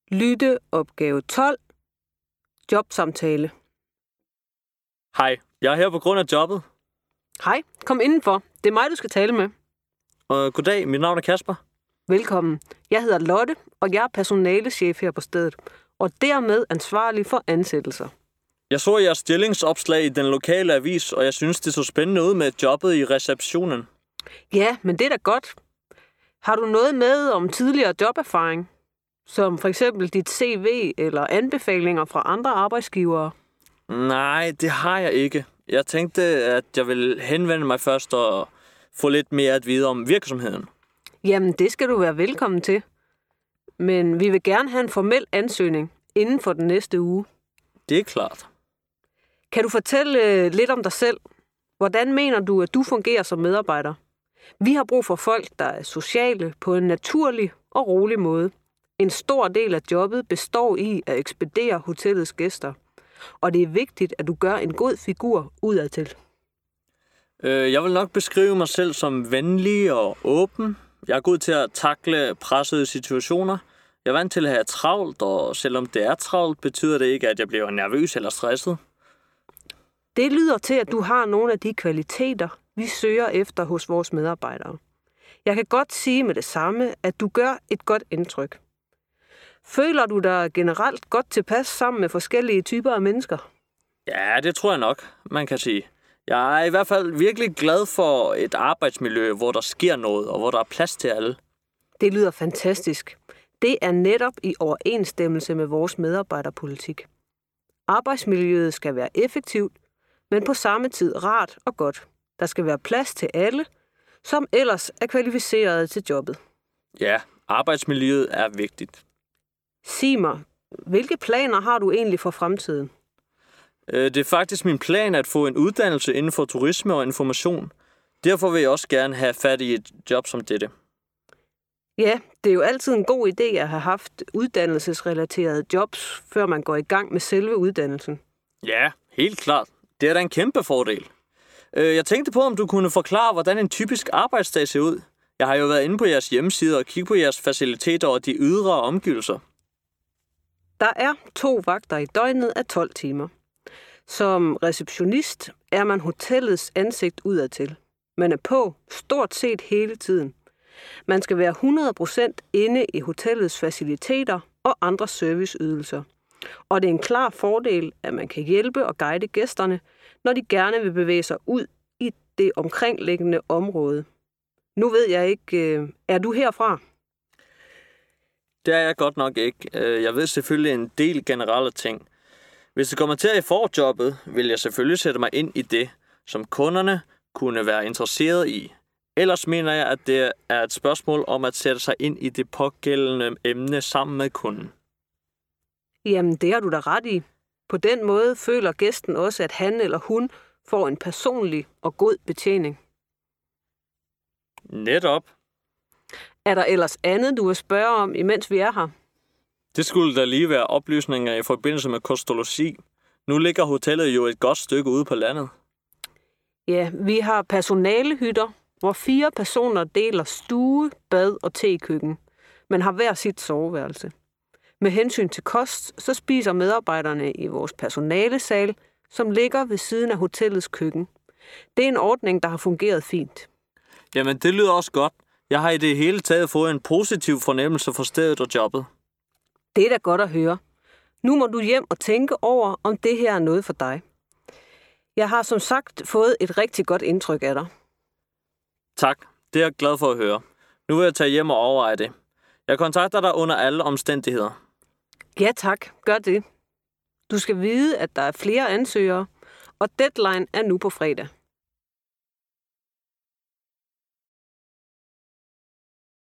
Lytte opgave 12. Jobsamtale. Hej, jeg er her på grund af jobbet. Hej, kom indenfor. Det er mig, du skal tale med. Goddag, mit navn er Kasper. Velkommen. Jeg hedder Lotte, og jeg er personalechef her på stedet, og dermed ansvarlig for ansættelser. Jeg så jeres stillingsopslag i den lokale avis, og jeg synes, det så spændende ud med jobbet i receptionen. Ja, men det er da godt. Har du noget med om tidligere joberfaring? Som for eksempel dit CV eller anbefalinger fra andre arbejdsgivere? Nej, det har jeg ikke. Jeg tænkte, at jeg ville henvende mig først og få lidt mere at vide om virksomheden. Jamen, det skal du være velkommen til. Men vi vil gerne have en formel ansøgning inden for den næste uge. Det er klart. Kan du fortælle lidt om dig selv? Hvordan mener du, at du fungerer som medarbejder? Vi har brug for folk, der er sociale på en naturlig og rolig måde. En stor del af jobbet består i at ekspedere hotellets gæster. Og det er vigtigt, at du gør en god figur udadtil. Jeg vil nok beskrive mig selv som venlig og åben. Jeg er god til at takle pressede situationer. Jeg er vant til at have travlt, og selvom det er travlt, betyder det ikke, at jeg bliver nervøs eller stresset. Det lyder til, at du har nogle af de kvaliteter, vi søger efter hos vores medarbejdere. Jeg kan godt sige med det samme, at du gør et godt indtryk. Føler du dig generelt godt tilpas sammen med forskellige typer af mennesker? Ja, det tror jeg nok, man kan sige. Jeg er i hvert fald virkelig glad for et arbejdsmiljø, hvor der sker noget, og hvor der er plads til alle. Det lyder fantastisk. Det er netop i overensstemmelse med vores medarbejderpolitik. Arbejdsmiljøet skal være effektivt, men på samme tid rart og godt. Der skal være plads til alle, som ellers er kvalificerede til jobbet. Ja, arbejdsmiljøet er vigtigt. Sig mig, hvilke planer har du egentlig for fremtiden? Det er faktisk min plan at få en uddannelse inden for turisme og information. Derfor vil jeg også gerne have fat i et job som dette. Ja, det er jo altid en god idé at have haft uddannelsesrelaterede jobs, før man går i gang med selve uddannelsen. Ja, helt klart. Det er da en kæmpe fordel. Jeg tænkte på, om du kunne forklare, hvordan en typisk arbejdsdag ser ud. Jeg har jo været inde på jeres hjemmeside og kigget på jeres faciliteter og de ydre omgivelser. Der er 2 vagter i døgnet af 12 timer. Som receptionist er man hotellets ansigt udadtil. Man er på stort set hele tiden. Man skal være 100% inde i hotellets faciliteter og andre serviceydelser. Og det er en klar fordel, at man kan hjælpe og guide gæsterne, når de gerne vil bevæge sig ud i det omkringliggende område. Nu ved jeg ikke, er du herfra? Det er jeg godt nok ikke. Jeg ved selvfølgelig en del generelle ting. Hvis det kommer til, at jeg får jobbet, vil jeg selvfølgelig sætte mig ind i det, som kunderne kunne være interesseret i. Ellers mener jeg, at det er et spørgsmål om at sætte sig ind i det pågældende emne sammen med kunden. Jamen, det har du da ret i. På den måde føler gæsten også, at han eller hun får en personlig og god betjening. Netop. Er der ellers andet, du vil spørge om, imens vi er her? Det skulle da lige være oplysninger i forbindelse med kostologi. Nu ligger hotellet jo et godt stykke ude på landet. Ja, vi har personalehytter, hvor 4 personer deler stue, bad og tekøkken, men har hver sit soveværelse. Med hensyn til kost, så spiser medarbejderne i vores personalesal, som ligger ved siden af hotellets køkken. Det er en ordning, der har fungeret fint. Jamen, det lyder også godt. Jeg har i det hele taget fået en positiv fornemmelse for stedet og jobbet. Det er da godt at høre. Nu må du hjem og tænke over, om det her er noget for dig. Jeg har som sagt fået et rigtig godt indtryk af dig. Tak, det er jeg glad for at høre. Nu vil jeg tage hjem og overveje det. Jeg kontakter dig under alle omstændigheder. Ja tak, gør det. Du skal vide, at der er flere ansøgere, og deadline er nu på fredag.